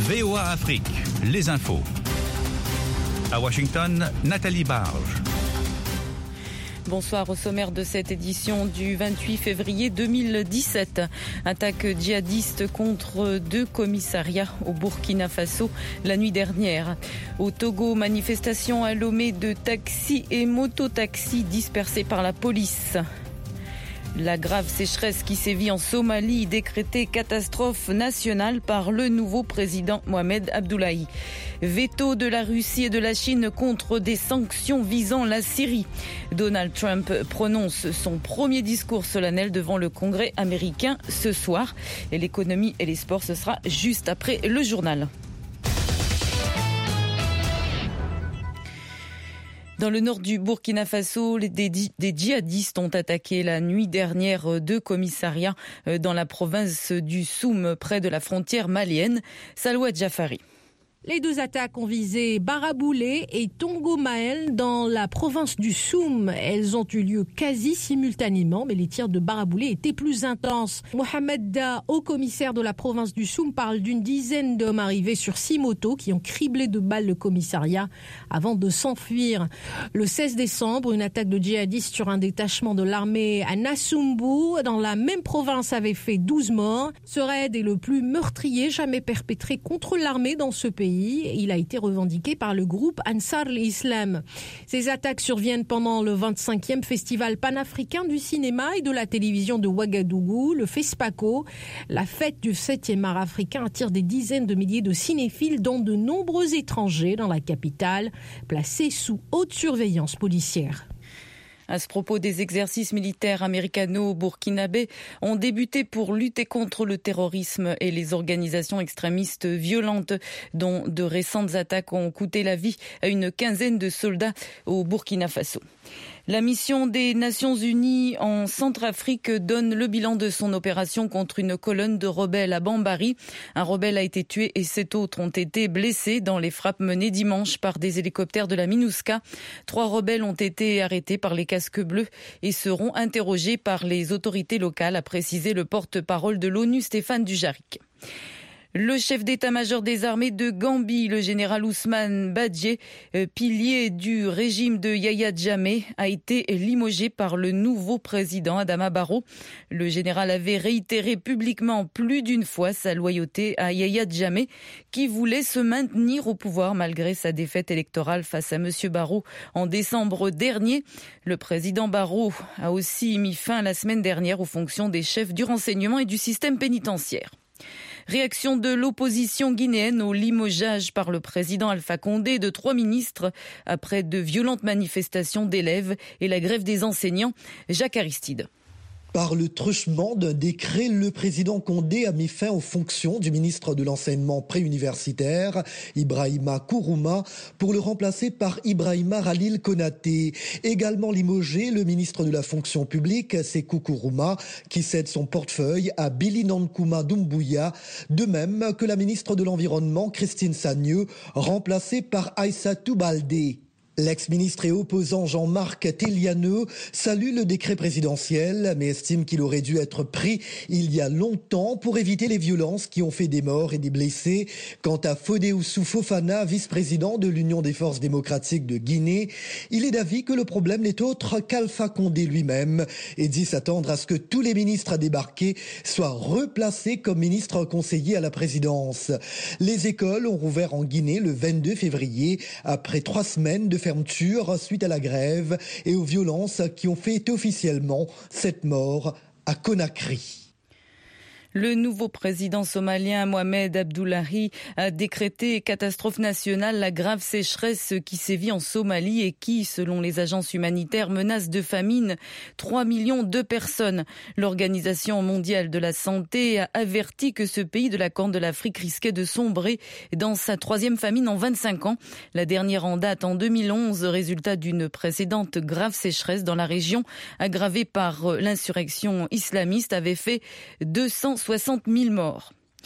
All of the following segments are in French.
VOA Afrique, les infos. À Washington, Nathalie Barge. Bonsoir, au sommaire de cette édition du 28 février 2017. Attaque djihadiste contre 2 commissariats au Burkina Faso la nuit dernière. Au Togo, manifestation à Lomé de taxis et mototaxis dispersés par la police. La grave sécheresse qui sévit en Somalie, décrétée catastrophe nationale par le nouveau président Mohamed Abdullahi. Veto de la Russie et de la Chine contre des sanctions visant la Syrie. Donald Trump prononce son premier discours solennel devant le Congrès américain ce soir. Et l'économie et les sports, ce sera juste après le journal. Dans le nord du Burkina Faso, des djihadistes ont attaqué la nuit dernière 2 commissariats dans la province du Soum, près de la frontière malienne. Salwa Jafari. Les 2 attaques ont visé Baraboulé et Tongomael dans la province du Soum. Elles ont eu lieu quasi simultanément, mais les tirs de Baraboulé étaient plus intenses. Mohamed Da, haut commissaire de la province du Soum, parle d'une dizaine d'hommes arrivés sur 6 motos qui ont criblé de balles le commissariat avant de s'enfuir. Le 16 décembre, une attaque de djihadistes sur un détachement de l'armée à Nassumbu, dans la même province, avait fait 12 morts. Ce raid est le plus meurtrier jamais perpétré contre l'armée dans ce pays. Il a été revendiqué par le groupe Ansar l'Islam. Ces attaques surviennent pendant le 25e festival panafricain du cinéma et de la télévision de Ouagadougou, le FESPACO. La fête du 7e art africain attire des dizaines de milliers de cinéphiles, dont de nombreux étrangers dans la capitale, placés sous haute surveillance policière. À ce propos, des exercices militaires américano-burkinabés ont débuté pour lutter contre le terrorisme et les organisations extrémistes violentes, dont de récentes attaques ont coûté la vie à une quinzaine de soldats au Burkina Faso. La mission des Nations Unies en Centrafrique donne le bilan de son opération contre une colonne de rebelles à Bambari. Un rebelle a été tué et 7 autres ont été blessés dans les frappes menées dimanche par des hélicoptères de la MINUSCA. 3 rebelles ont été arrêtés par les casques bleus et seront interrogés par les autorités locales, a précisé le porte-parole de l'ONU, Stéphane Dujarric. Le chef d'état-major des armées de Gambie, le général Ousmane Badji, pilier du régime de Yaya Jammeh, a été limogé par le nouveau président Adama Barrow. Le général avait réitéré publiquement plus d'une fois sa loyauté à Yaya Jammeh, qui voulait se maintenir au pouvoir malgré sa défaite électorale face à M. Barrow en décembre dernier. Le président Barrow a aussi mis fin la semaine dernière aux fonctions des chefs du renseignement et du système pénitentiaire. Réaction de l'opposition guinéenne au limogeage par le président Alpha Condé de 3 ministres après de violentes manifestations d'élèves et la grève des enseignants. Jacques Aristide. Par le truchement d'un décret, le président Condé a mis fin aux fonctions du ministre de l'enseignement préuniversitaire, Ibrahima Kourouma, pour le remplacer par Ibrahima Khalil Konaté. Également limogé, le ministre de la fonction publique, Sékou Kourouma, qui cède son portefeuille à Billy Nankouma Doumbouya, de même que la ministre de l'Environnement, Christine Sagneux, remplacée par Aïssatou Baldé. L'ex-ministre et opposant Jean-Marc Telianeux salue le décret présidentiel, mais estime qu'il aurait dû être pris il y a longtemps pour éviter les violences qui ont fait des morts et des blessés. Quant à Fodé Oussou Fofana, vice-président de l'Union des forces démocratiques de Guinée, il est d'avis que le problème n'est autre qu'Alpha Condé lui-même et dit s'attendre à ce que tous les ministres à débarquer soient replacés comme ministres conseillers à la présidence. Les écoles ont rouvert en Guinée le 22 février après 3 semaines de fermeture suite à la grève et aux violences qui ont fait officiellement 7 morts à Conakry. Le nouveau président somalien Mohamed Abdullahi a décrété catastrophe nationale, la grave sécheresse qui sévit en Somalie et qui, selon les agences humanitaires, menace de famine 3 millions de personnes. L'Organisation mondiale de la santé a averti que ce pays de la Corne de l'Afrique risquait de sombrer dans sa 3e famine en 25 ans. La dernière en date en 2011, résultat d'une précédente grave sécheresse dans la région, aggravée par l'insurrection islamiste, avait fait 260 000 morts.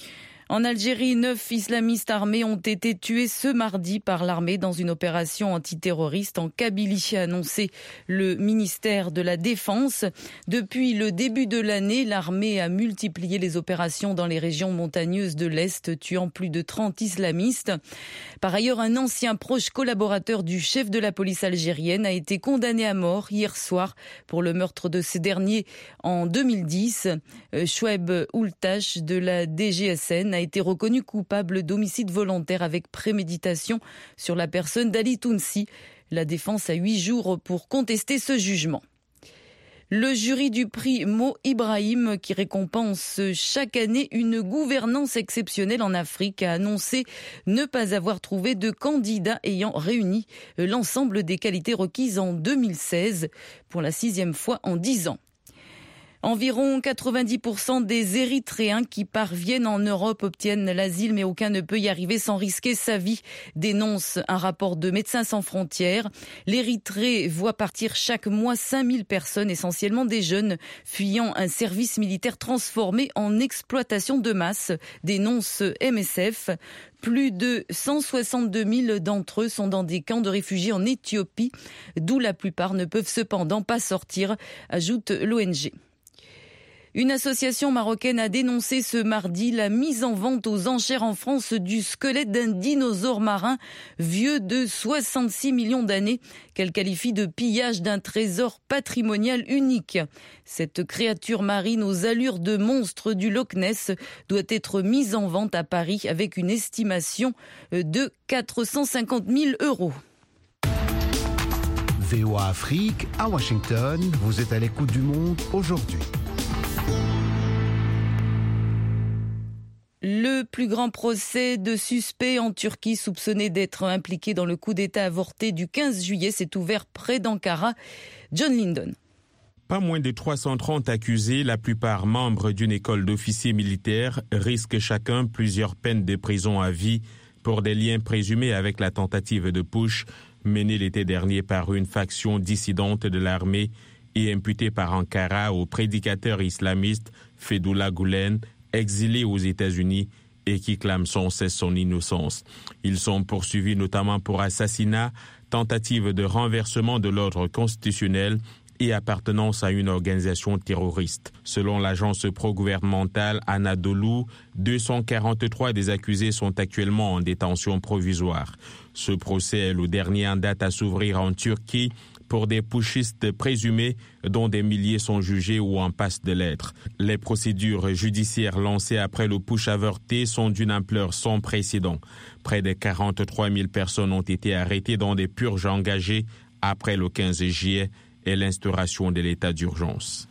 En Algérie, 9 islamistes armés ont été tués ce mardi par l'armée dans une opération antiterroriste en Kabylie, a annoncé le ministère de la Défense. Depuis le début de l'année, l'armée a multiplié les opérations dans les régions montagneuses de l'Est, tuant plus de 30 islamistes. Par ailleurs, un ancien proche collaborateur du chef de la police algérienne a été condamné à mort hier soir pour le meurtre de ce dernier en 2010. Chouaib Oultache de la DGSN a été reconnu coupable d'homicide volontaire avec préméditation sur la personne d'Ali Tounsi. La défense a 8 jours pour contester ce jugement. Le jury du prix Mo Ibrahim, qui récompense chaque année une gouvernance exceptionnelle en Afrique, a annoncé ne pas avoir trouvé de candidat ayant réuni l'ensemble des qualités requises en 2016, pour la 6e fois en 10 ans. Environ 90% des Érythréens qui parviennent en Europe obtiennent l'asile, mais aucun ne peut y arriver sans risquer sa vie, dénonce un rapport de Médecins sans frontières. L'Érythrée voit partir chaque mois 5000 personnes, essentiellement des jeunes, fuyant un service militaire transformé en exploitation de masse, dénonce MSF. Plus de 162 000 d'entre eux sont dans des camps de réfugiés en Éthiopie, d'où la plupart ne peuvent cependant pas sortir, ajoute l'ONG. Une association marocaine a dénoncé ce mardi la mise en vente aux enchères en France du squelette d'un dinosaure marin vieux de 66 millions d'années, qu'elle qualifie de pillage d'un trésor patrimonial unique. Cette créature marine aux allures de monstre du Loch Ness doit être mise en vente à Paris avec une estimation de 450 000 €. VOA Afrique, à Washington, vous êtes à l'écoute du monde aujourd'hui. Le plus grand procès de suspects en Turquie soupçonnés d'être impliqués dans le coup d'État avorté du 15 juillet s'est ouvert près d'Ankara. John Lyndon. Pas moins de 330 accusés, la plupart membres d'une école d'officiers militaires, risquent chacun plusieurs peines de prison à vie pour des liens présumés avec la tentative de putsch menée l'été dernier par une faction dissidente de l'armée et imputée par Ankara au prédicateur islamiste Fethullah Gülen, exilé aux États-Unis et qui clame sans cesse son innocence. Ils sont poursuivis notamment pour assassinat, tentative de renversement de l'ordre constitutionnel et appartenance à une organisation terroriste. Selon l'agence pro-gouvernementale Anadolu, 243 des accusés sont actuellement en détention provisoire. Ce procès est le dernier en date à s'ouvrir en Turquie pour des putschistes présumés dont des milliers sont jugés ou en passe de l'être. Les procédures judiciaires lancées après le putsch avorté sont d'une ampleur sans précédent. Près de 43 000 personnes ont été arrêtées dans des purges engagées après le 15 juillet et l'instauration de l'état d'urgence.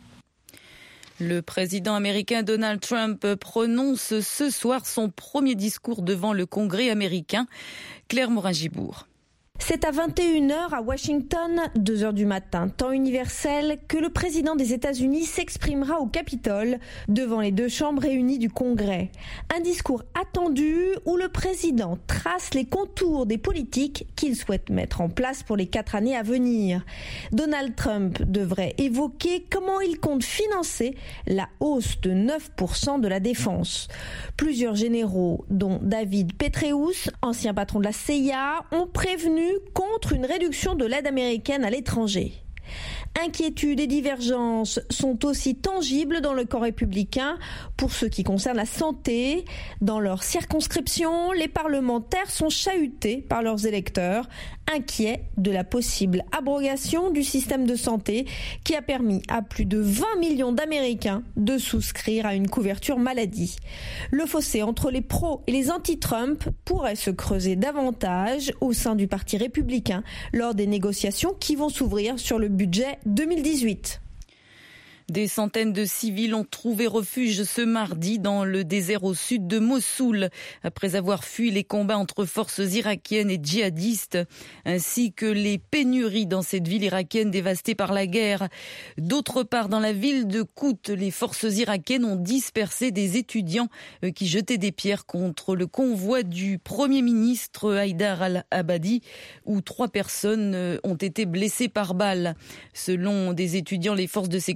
Le président américain Donald Trump prononce ce soir son premier discours devant le Congrès américain. Claire Morin-Gibourg. C'est à 21h à Washington, 2h du matin, temps universel, que le président des États-Unis s'exprimera au Capitole devant les deux chambres réunies du Congrès. Un discours attendu où le président trace les contours des politiques qu'il souhaite mettre en place pour les 4 années à venir. Donald Trump devrait évoquer comment il compte financer la hausse de 9% de la défense. Plusieurs généraux, dont David Petraeus, ancien patron de la CIA, ont prévenu contre une réduction de l'aide américaine à l'étranger. Inquiétudes et divergences sont aussi tangibles dans le camp républicain pour ce qui concerne la santé. Dans leur circonscription, les parlementaires sont chahutés par leurs électeurs, inquiets de la possible abrogation du système de santé qui a permis à plus de 20 millions d'Américains de souscrire à une couverture maladie. Le fossé entre les pros et les anti-Trump pourrait se creuser davantage au sein du Parti républicain lors des négociations qui vont s'ouvrir sur le budget 2018. Des centaines de civils ont trouvé refuge ce mardi dans le désert au sud de Mossoul, après avoir fui les combats entre forces irakiennes et djihadistes, ainsi que les pénuries dans cette ville irakienne dévastée par la guerre. D'autre part, dans la ville de Kout, les forces irakiennes ont dispersé des étudiants qui jetaient des pierres contre le convoi du Premier ministre Haïdar al-Abadi, où 3 personnes ont été blessées par balles. Selon des étudiants, les forces de sécurité ont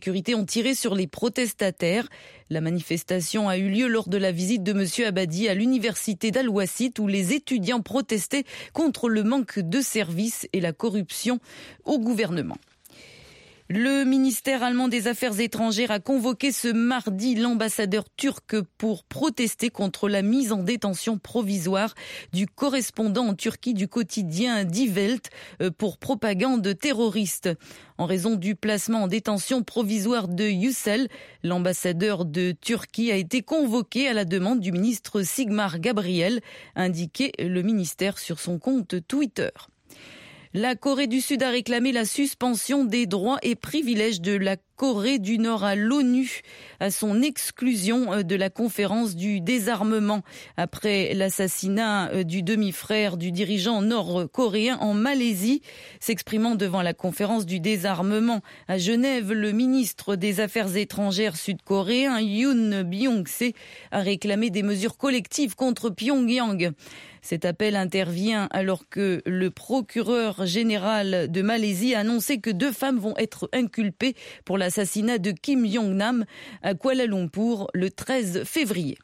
tiré sur les protestataires. La manifestation a eu lieu lors de la visite de M. Abadi à l'université d'Al-Wassit où les étudiants protestaient contre le manque de services et la corruption au gouvernement. Le ministère allemand des Affaires étrangères a convoqué ce mardi l'ambassadeur turc pour protester contre la mise en détention provisoire du correspondant en Turquie du quotidien Die Welt pour propagande terroriste. En raison du placement en détention provisoire de Yücel, l'ambassadeur de Turquie a été convoqué à la demande du ministre Sigmar Gabriel, indiqué le ministère sur son compte Twitter. La Corée du Sud a réclamé la suspension des droits et privilèges de la Corée du Nord à l'ONU, à son exclusion de la conférence du désarmement après l'assassinat du demi-frère du dirigeant nord-coréen en Malaisie. S'exprimant devant la conférence du désarmement à Genève, le ministre des Affaires étrangères sud-coréen Yoon Byung-se a réclamé des mesures collectives contre Pyongyang. Cet appel intervient alors que le procureur général de Malaisie a annoncé que 2 femmes vont être inculpées pour l'assassinat de Kim Jong-nam à Kuala Lumpur le 13 février.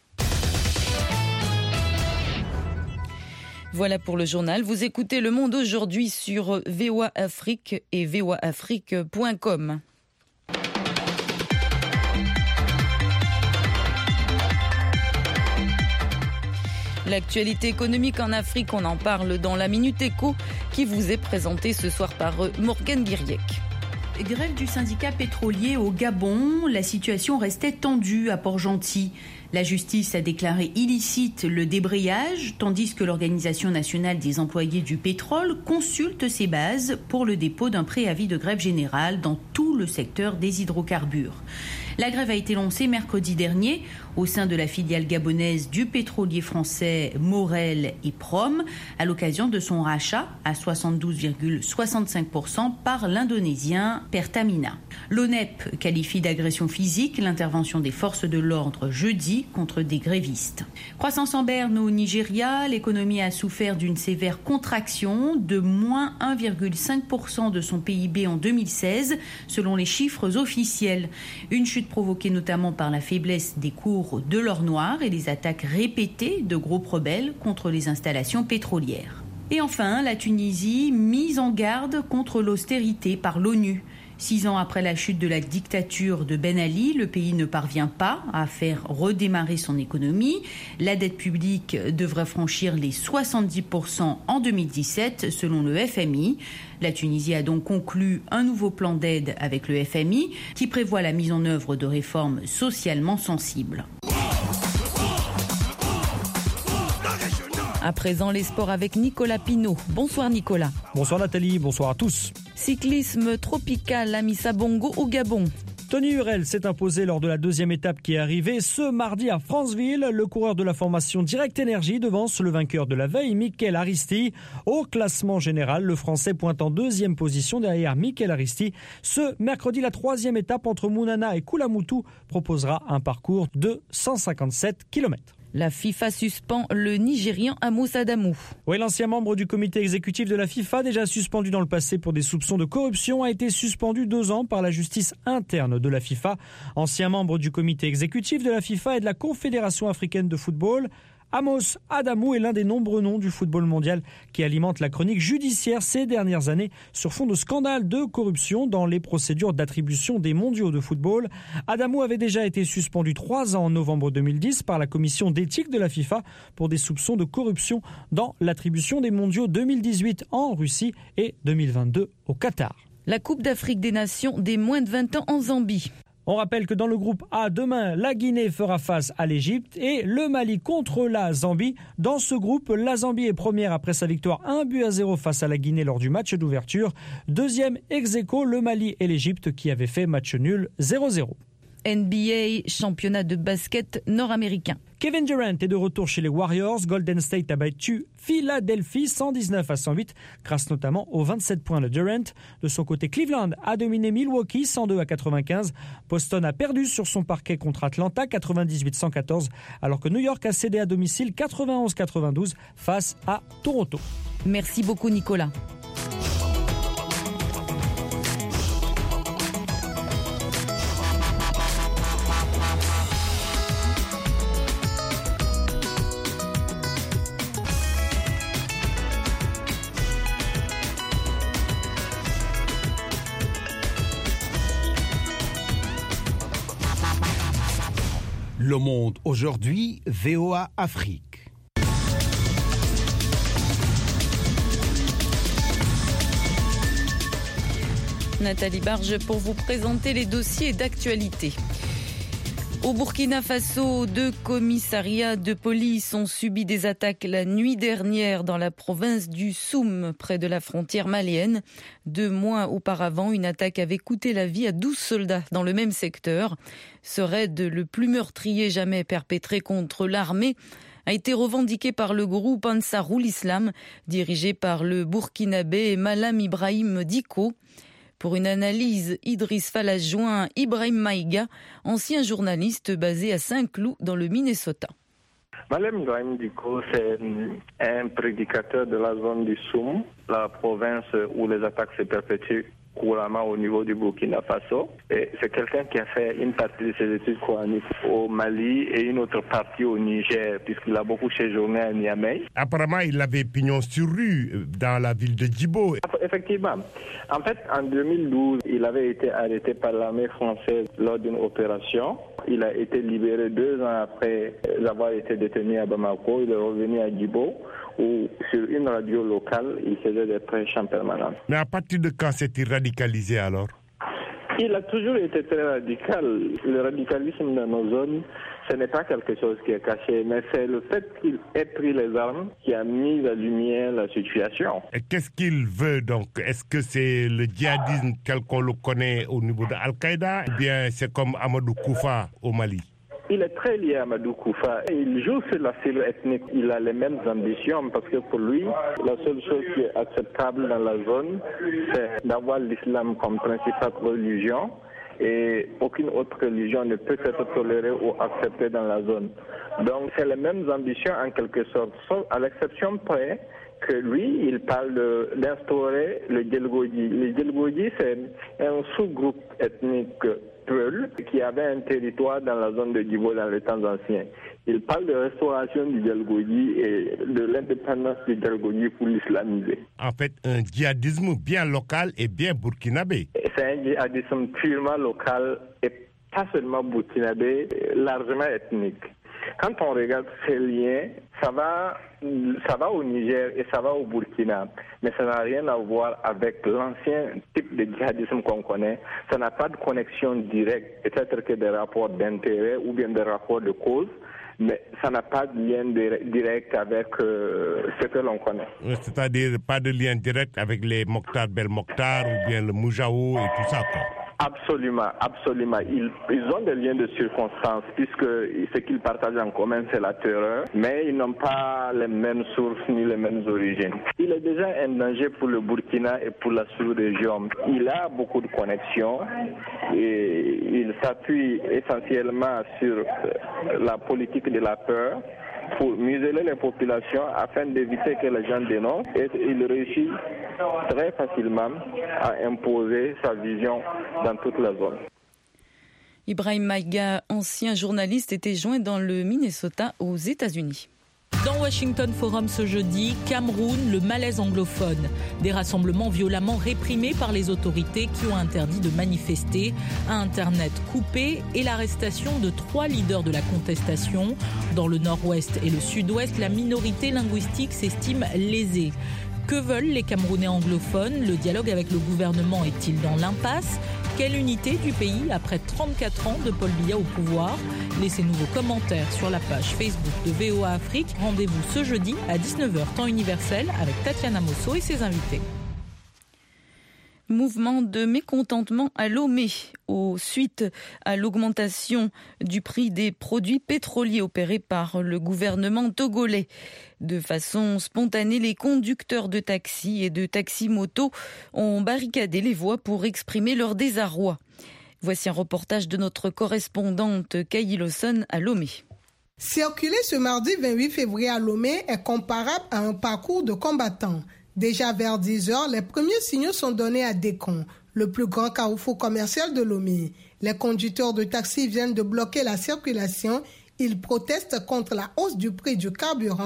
Voilà pour le journal. Vous écoutez Le Monde aujourd'hui sur VOA Afrique et voaafrique.com. L'actualité économique en Afrique, on en parle dans la Minute Éco qui vous est présentée ce soir par Morgane Guiriec. Grève du syndicat pétrolier au Gabon, la situation restait tendue à Port-Gentil. La justice a déclaré illicite le débrayage, tandis que l'Organisation nationale des employés du pétrole consulte ses bases pour le dépôt d'un préavis de grève générale dans tout le secteur des hydrocarbures. La grève a été lancée mercredi dernier au sein de la filiale gabonaise du pétrolier français Morel et Prom à l'occasion de son rachat à 72,65% par l'Indonésien Pertamina. L'ONEP qualifie d'agression physique l'intervention des forces de l'ordre jeudi contre des grévistes. Croissance en berne au Nigeria, l'économie a souffert d'une sévère contraction de moins 1,5% de son PIB en 2016 selon les chiffres officiels. Une chute provoquée notamment par la faiblesse des cours de l'or noir et les attaques répétées de groupes rebelles contre les installations pétrolières. Et enfin, la Tunisie mise en garde contre l'austérité par l'ONU. 6 ans après la chute de la dictature de Ben Ali, le pays ne parvient pas à faire redémarrer son économie. La dette publique devrait franchir les 70% en 2017 selon le FMI. La Tunisie a donc conclu un nouveau plan d'aide avec le FMI qui prévoit la mise en œuvre de réformes socialement sensibles. À présent, les sports avec Nicolas Pinault. Bonsoir Nicolas. Bonsoir Nathalie, bonsoir à tous. Cyclisme tropical à Missa Bongo au Gabon. Tony Hurel s'est imposé lors de la deuxième étape qui est arrivée ce mardi à Franceville. Le coureur de la formation Direct Énergie devance le vainqueur de la veille, Mikel Aristi. Au classement général, le Français pointe en deuxième position derrière Mikel Aristi. Ce mercredi, la troisième étape entre Mounana et Koulamoutou proposera un parcours de 157 km. La FIFA suspend le Nigérian Amos Adamou. Oui, l'ancien membre du comité exécutif de la FIFA, déjà suspendu dans le passé pour des soupçons de corruption, a été suspendu 2 ans par la justice interne de la FIFA. Ancien membre du comité exécutif de la FIFA et de la Confédération africaine de football, Amos Adamou est l'un des nombreux noms du football mondial qui alimente la chronique judiciaire ces dernières années sur fond de scandales de corruption dans les procédures d'attribution des mondiaux de football. Adamou avait déjà été suspendu 3 ans en novembre 2010 par la commission d'éthique de la FIFA pour des soupçons de corruption dans l'attribution des mondiaux 2018 en Russie et 2022 au Qatar. La Coupe d'Afrique des Nations des moins de 20 ans en Zambie. On rappelle que dans le groupe A, demain, la Guinée fera face à l'Égypte et le Mali contre la Zambie. Dans ce groupe, la Zambie est première après sa victoire 1-0 face à la Guinée lors du match d'ouverture. Deuxième ex-aequo, le Mali et l'Égypte qui avaient fait match nul 0-0. NBA, championnat de basket nord-américain. Kevin Durant est de retour chez les Warriors. Golden State a battu Philadelphie 119-108 grâce notamment aux 27 points de Durant. De son côté, Cleveland a dominé Milwaukee 102-95. Boston a perdu sur son parquet contre Atlanta 98-114 alors que New York a cédé à domicile 91-92 face à Toronto. Merci beaucoup Nicolas. Le Monde aujourd'hui, VOA Afrique. Nathalie Barge pour vous présenter les dossiers d'actualité. Au Burkina Faso, 2 commissariats de police ont subi des attaques la nuit dernière dans la province du Soum, près de la frontière malienne. 2 mois auparavant, une attaque avait coûté la vie à 12 soldats dans le même secteur. Ce raid, le plus meurtrier jamais perpétré contre l'armée, a été revendiqué par le groupe Ansarul Islam, dirigé par le Burkinabé Malam Ibrahim Dicko. Pour une analyse, Idriss Fall a joint Ibrahim Maïga, ancien journaliste basé à Saint-Cloud dans le Minnesota. Malam Ibrahim Dicko, c'est un prédicateur de la zone du Soum, la province où les attaques se perpétuent couramment au niveau du Burkina Faso. Et c'est quelqu'un qui a fait une partie de ses études coraniques au Mali et une autre partie au Niger, puisqu'il a beaucoup séjourné à Niamey. Apparemment, il avait pignon sur rue dans la ville de Djibo. Effectivement. En fait, en 2012, il avait été arrêté par l'armée française lors d'une opération. Il a été libéré 2 ans après avoir été détenu à Bamako. Il est revenu à Djibo, où sur une radio locale, il faisait des prêches en permanence. Mais à partir de quand s'est-il radicalisé alors? Il a toujours été très radical. Le radicalisme dans nos zones, ce n'est pas quelque chose qui est caché, mais c'est le fait qu'il ait pris les armes qui a mis à lumière la situation. Et qu'est-ce qu'il veut donc? Est-ce que c'est le djihadisme tel qu'on le connaît au niveau de Al-Qaïda, ou bien c'est comme Amadou Koufa au Mali? Il est très lié à Amadou Koufa et il joue sur la fibre ethnique. Il a les mêmes ambitions parce que pour lui, la seule chose qui est acceptable dans la zone, c'est d'avoir l'islam comme principale religion et aucune autre religion ne peut être tolérée ou acceptée dans la zone. Donc c'est les mêmes ambitions en quelque sorte, sauf à l'exception près que lui, il parle d'instaurer le Djelgoji. Le Djelgoji, c'est un sous-groupe ethnique qui avait un territoire dans la zone de Djibo dans les temps anciens. Il parle de restauration du Djelgoji et de l'indépendance du Djelgoji pour l'islamiser. En fait, un djihadisme bien local et bien burkinabé. C'est un djihadisme purement local et pas seulement burkinabé, largement ethnique. Quand on regarde ces liens, ça va au Niger et ça va au Burkina, mais ça n'a rien à voir avec l'ancien type de djihadisme qu'on connaît. Ça n'a pas de connexion directe, peut-être que des rapports d'intérêt ou bien des rapports de cause, mais ça n'a pas de lien direct avec ce que l'on connaît. C'est-à-dire pas de lien direct avec les Mokhtar Belmokhtar ou bien le Moujaou et tout ça, quoi. Absolument, absolument. Ils ont des liens de circonstance puisque ce qu'ils partagent en commun, c'est la terreur, mais ils n'ont pas les mêmes sources ni les mêmes origines. Il est déjà un danger pour le Burkina et pour la sous-région. Il a beaucoup de connexions et il s'appuie essentiellement sur la politique de la peur pour museler les populations afin d'éviter que les gens dénoncent, et il réussit très facilement à imposer sa vision dans toute la zone. Ibrahim Maïga, ancien journaliste, était joint dans le Minnesota aux États-Unis. Dans Washington Forum ce jeudi, Cameroun, le malaise anglophone. Des rassemblements violemment réprimés par les autorités qui ont interdit de manifester, un Internet coupé et l'arrestation de 3 leaders de la contestation. Dans le nord-ouest et le sud-ouest, la minorité linguistique s'estime lésée. Que veulent les Camerounais anglophones? Le dialogue avec le gouvernement est-il dans l'impasse? Quelle unité du pays après 34 ans de Paul Biya au pouvoir? Laissez-nous vos commentaires sur la page Facebook de VOA Afrique. Rendez-vous ce jeudi à 19h temps universel avec Tatiana Mosso et ses invités. Mouvement de mécontentement à Lomé, suite à l'augmentation du prix des produits pétroliers opérés par le gouvernement togolais. De façon spontanée, les conducteurs de taxis et de taxi-moto ont barricadé les voies pour exprimer leur désarroi. Voici un reportage de notre correspondante Kayi Lawson à Lomé. Circuler ce mardi 28 février à Lomé est comparable à un parcours de combattants. Déjà vers 10h, les premiers signaux sont donnés à Décon, le plus grand carrefour commercial de Lomé. Les conducteurs de taxi viennent de bloquer la circulation. Ils protestent contre la hausse du prix du carburant,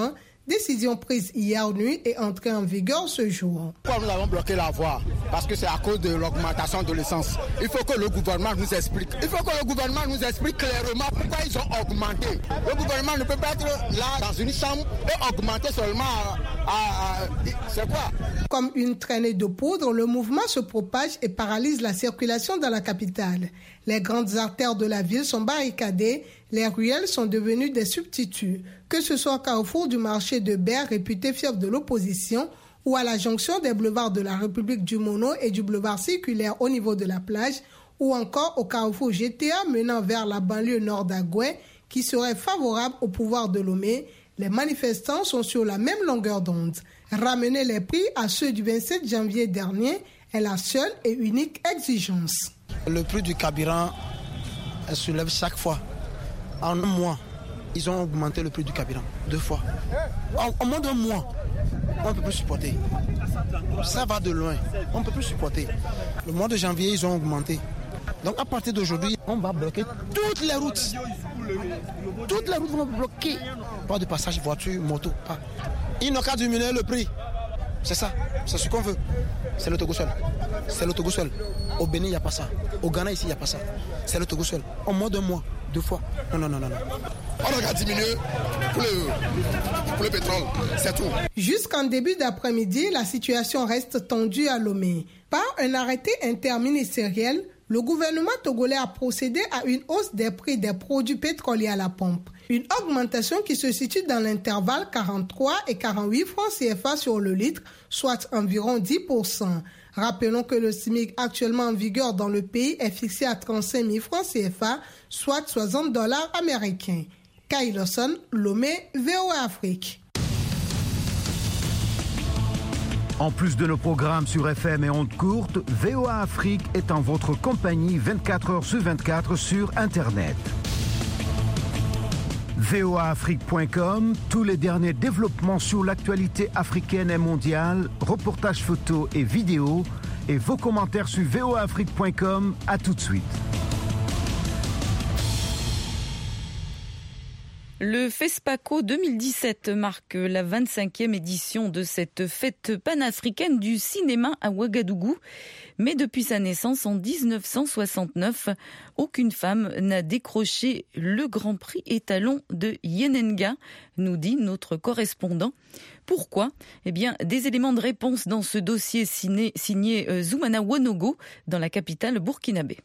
Décision prise hier nuit et entrée en vigueur ce jour. Pourquoi nous avons bloqué la voie? Parce que c'est à cause de l'augmentation de l'essence. Il faut que le gouvernement nous explique. Il faut que le gouvernement nous explique clairement pourquoi ils ont augmenté. Le gouvernement ne peut pas être là dans une chambre et augmenter seulement c'est quoi? Comme une traînée de poudre, le mouvement se propage et paralyse la circulation dans la capitale. Les grandes artères de la ville sont barricadées, les ruelles sont devenues des substituts. Que ce soit au carrefour du marché de Berre, réputé fief de l'opposition, ou à la jonction des boulevards de la République du Mono et du boulevard circulaire au niveau de la plage, ou encore au carrefour GTA menant vers la banlieue nord d'Agoué, qui serait favorable au pouvoir de Lomé, les manifestants sont sur la même longueur d'onde. Ramener les prix à ceux du 27 janvier dernier est la seule et unique exigence. Le prix du carburant se lève chaque fois. En un mois, ils ont augmenté le prix du carburant 2 fois. En moins d'un mois, on ne peut plus supporter. Ça va de loin, on ne peut plus supporter. Le mois de janvier, ils ont augmenté. Donc à partir d'aujourd'hui, on va bloquer toutes les routes. Toutes les routes vont bloquer. Pas de passage voiture, moto, pas. Ils n'ont qu'à diminuer le prix. C'est ça, c'est ce qu'on veut. C'est le Togo seul. C'est le Togo seul. Au Bénin, il n'y a pas ça. Au Ghana, ici, il n'y a pas ça. C'est le Togo seul. En moins d'un mois, 2 fois. Non. On a diminué pour le pétrole, c'est tout. Jusqu'en début d'après-midi, la situation reste tendue à Lomé. Par un arrêté interministériel, le gouvernement togolais a procédé à une hausse des prix des produits pétroliers à la pompe. Une augmentation qui se situe dans l'intervalle 43 et 48 francs CFA sur le litre, soit environ 10%. Rappelons que le SMIC actuellement en vigueur dans le pays est fixé à 35 000 francs CFA, soit $60 américains. Kay Lawson, Lomé, VOA Afrique. En plus de nos programmes sur FM et ondes courtes, VOA Afrique est en votre compagnie 24 heures sur 24 sur Internet. voaafrique.com, tous les derniers développements sur l'actualité africaine et mondiale, reportages photos et vidéos, et vos commentaires sur voaafrique.com. À tout de suite. Le FESPACO 2017 marque la 25e édition de cette fête panafricaine du cinéma à Ouagadougou. Mais depuis sa naissance en 1969, aucune femme n'a décroché le Grand Prix étalon de Yenenga, nous dit notre correspondant. Pourquoi ? Eh bien, des éléments de réponse dans ce dossier signé Zoumana Wonogo dans la capitale burkinabé.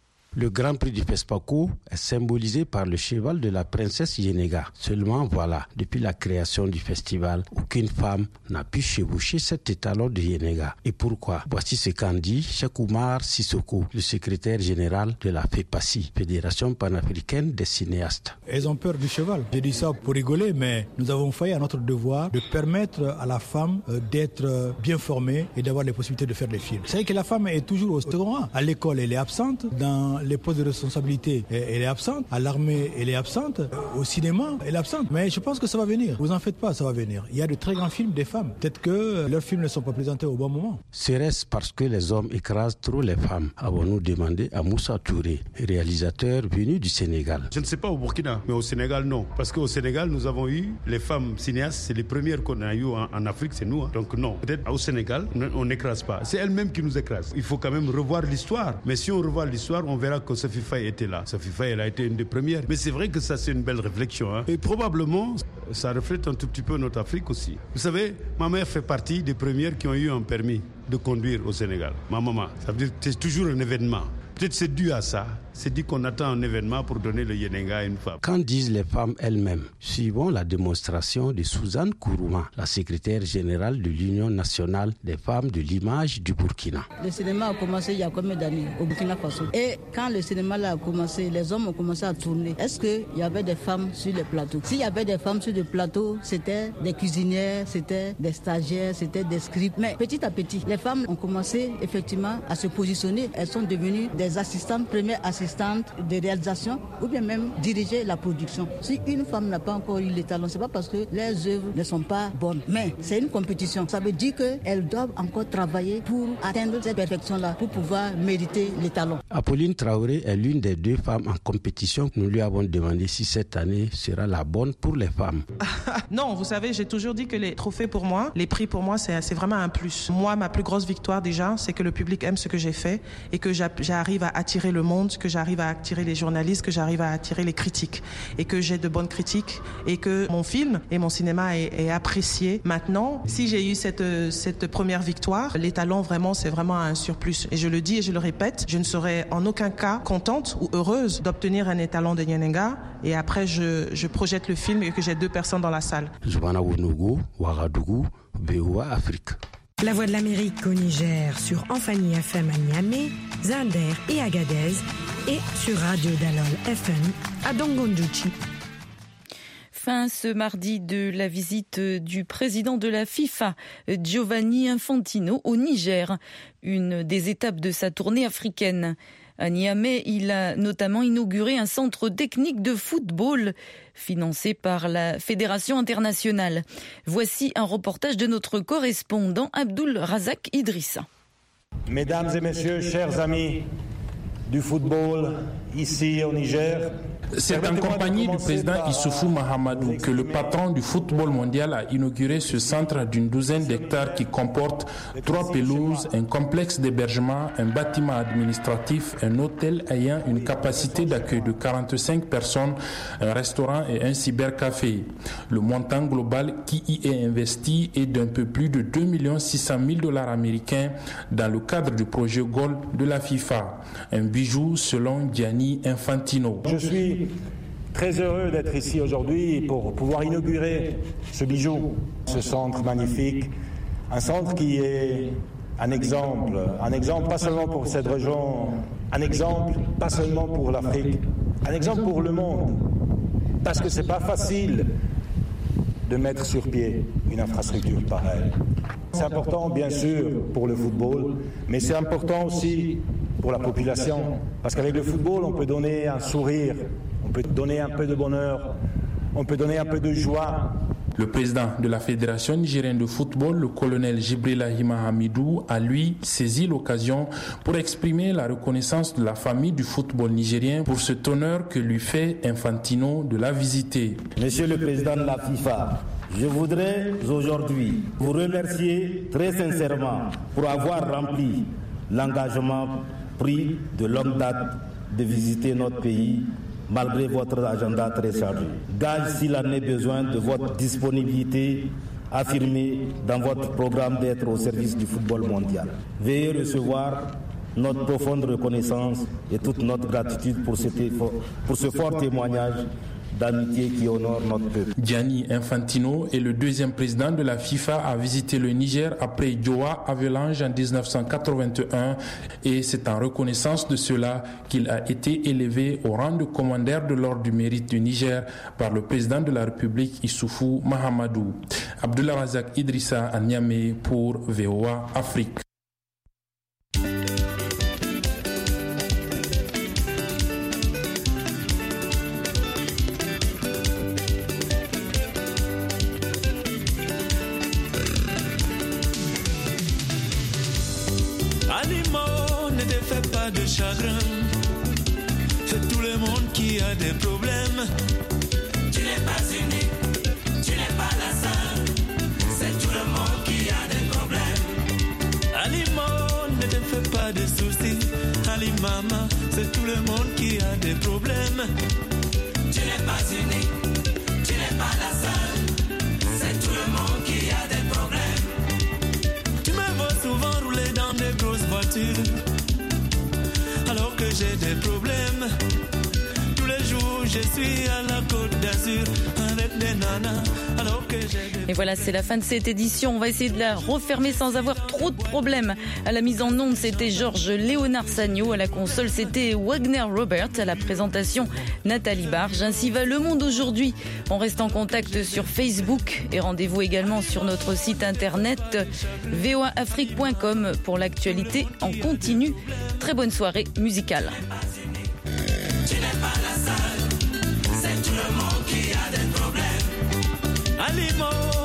Le Grand Prix du FESPACO est symbolisé par le cheval de la princesse Yenenga. Seulement voilà, depuis la création du festival, aucune femme n'a pu chevaucher cet étalon de Yenenga. Et pourquoi ? Voici ce qu'en dit Cheikh Oumar Sissoko, le secrétaire général de la FEPACI, Fédération panafricaine des cinéastes. Elles ont peur du cheval. Je dis ça pour rigoler, mais nous avons failli à notre devoir de permettre à la femme d'être bien formée et d'avoir les possibilités de faire des films. C'est vrai que la femme est toujours au second rang. À l'école, elle est absente. Dans les postes de responsabilité, elle est absente. À l'armée, elle est absente. Au cinéma, elle est absente. Mais je pense que ça va venir. Vous en faites pas, ça va venir. Il y a de très grands films des femmes. Peut-être que leurs films ne sont pas présentés au bon moment. Serait-ce parce que les hommes écrasent trop les femmes ? Avons-nous demandé à Moussa Touré, réalisateur venu du Sénégal. Je ne sais pas au Burkina, mais au Sénégal, non. Parce qu'au Sénégal, nous avons eu les femmes cinéastes. C'est les premières qu'on a eues en Afrique, c'est nous. Donc non, peut-être au Sénégal, on n'écrase pas. C'est elles-mêmes qui nous écrasent. Il faut quand même revoir l'histoire. Mais si on revoit l'histoire, on verra que Sophie Faye était là. Sophie Faye, elle a été une des premières. Mais c'est vrai que ça, c'est une belle réflexion. Hein. Et probablement, ça reflète un tout petit peu notre Afrique aussi. Vous savez, ma mère fait partie des premières qui ont eu un permis de conduire au Sénégal. Ma maman. Ça veut dire que c'est toujours un événement. Peut-être c'est dû à ça. C'est dit qu'on attend un événement pour donner le Yenenga à une femme. Qu'en disent les femmes elles-mêmes ? Suivons la démonstration de Suzanne Kourouma, la secrétaire générale de l'Union nationale des femmes de l'image du Burkina. Le cinéma a commencé il y a combien d'années au Burkina Faso ? Et quand le cinéma a commencé, les hommes ont commencé à tourner. Est-ce qu'il y avait des femmes sur les plateaux ? S'il y avait des femmes sur les plateaux, c'était des cuisinières, c'était des stagiaires, c'était des scripts. Mais petit à petit, les femmes ont commencé effectivement à se positionner. Elles sont devenues des assistantes, premières assistantes assistante de réalisation ou bien même diriger la production. Si une femme n'a pas encore eu les talents, c'est pas parce que les œuvres ne sont pas bonnes, mais c'est une compétition. Ça veut dire qu'elles doivent encore travailler pour atteindre cette perfection-là, pour pouvoir mériter les talents. Apolline Traoré est l'une des 2 femmes en compétition. Nous lui avons demandé si cette année sera la bonne pour les femmes. Non, vous savez, j'ai toujours dit que les trophées pour moi, les prix pour moi, c'est vraiment un plus. Moi, ma plus grosse victoire déjà, c'est que le public aime ce que j'ai fait et que j'arrive à attirer le monde, que j'arrive à attirer les journalistes, que j'arrive à attirer les critiques et que j'ai de bonnes critiques et que mon film et mon cinéma est apprécié. Maintenant, si j'ai eu cette première victoire, les talents vraiment, c'est vraiment un surplus. Et je le dis et je le répète, je ne serai en aucun cas contente ou heureuse d'obtenir un étalon de Nyenenga et après je projette le film et que j'ai 2 personnes dans la salle. La Voix de l'Amérique au Niger sur Amphani FM à Niamey, Zander et Agadez et sur Radio Dalol FM à Dongondouchi. Fin ce mardi de la visite du président de la FIFA, Gianni Infantino, au Niger, une des étapes de sa tournée africaine. À Niamey, il a notamment inauguré un centre technique de football financé par la Fédération internationale. Voici un reportage de notre correspondant Abdul Razak Idrissa. Mesdames et messieurs, chers amis du football ici au Niger, c'est en compagnie du président Issoufou Mahamadou que le patron du football mondial a inauguré ce centre d'une douzaine d'hectares qui comporte 3 pelouses, un complexe d'hébergement, un bâtiment administratif, un hôtel ayant une capacité d'accueil de 45 personnes, un restaurant et un cybercafé. Le montant global qui y est investi est d'un peu plus de 2 600 000 $ américains dans le cadre du projet Goal de la FIFA. Un bijou selon Gianni Infantino. Je suis très heureux d'être ici aujourd'hui pour pouvoir inaugurer ce bijou, ce centre magnifique, un centre qui est un exemple pas seulement pour cette région, un exemple pas seulement pour l'Afrique, un exemple pour le monde, parce que c'est pas facile de mettre sur pied une infrastructure pareille. C'est important bien sûr pour le football, mais c'est important aussi pour la population, parce qu'avec le football on peut donner un sourire, on peut donner un peu de bonheur, on peut donner un peu de joie. Le président de la Fédération nigérienne de football, le colonel Jibrila Hima Hamidou, a lui saisi l'occasion pour exprimer la reconnaissance de la famille du football nigérien pour cet honneur que lui fait Infantino de la visiter. Monsieur le président de la FIFA, je voudrais aujourd'hui vous remercier très sincèrement pour avoir rempli l'engagement pris de longue date de visiter notre pays malgré votre agenda très chargé. Gage s'il en est besoin de votre disponibilité affirmée dans votre programme d'être au service du football mondial. Veuillez recevoir notre profonde reconnaissance et toute notre gratitude pour ce fort témoignage d'amitié qui honore notre peuple. Gianni Infantino est le 2e président de la FIFA à visiter le Niger après Joao Havelange en 1981 et c'est en reconnaissance de cela qu'il a été élevé au rang de commandeur de l'ordre du mérite du Niger par le président de la République Issoufou Mahamadou. Abdullah Razak Idrissa à Niamey pour VOA Afrique. De chagrin, c'est tout le monde qui a des problèmes. Tu n'es pas unique, tu n'es pas la seule, c'est tout le monde qui a des problèmes. Alimo, ne te fais pas de soucis, Ali Mama, c'est tout le monde qui a des problèmes. Tu n'es pas unique, tu n'es pas la seule, c'est tout le monde qui a des problèmes. Tu me vois souvent rouler dans des grosses voitures. Alors que j'ai des problèmes, tous les jours je suis à la Côte d'Azur avec des nanas. Alors que j'ai des... Et voilà, c'est la fin de cette édition. On va essayer de la refermer sans avoir trop de problèmes. À la mise en onde, c'était Georges Léonard Sagno. À la console, c'était Wagner Robert. À la présentation, Nathalie Barge. Ainsi va le monde aujourd'hui. On reste en contact sur Facebook et rendez-vous également sur notre site internet voaafrique.com pour l'actualité en continu. Très bonne soirée musicale. Malimo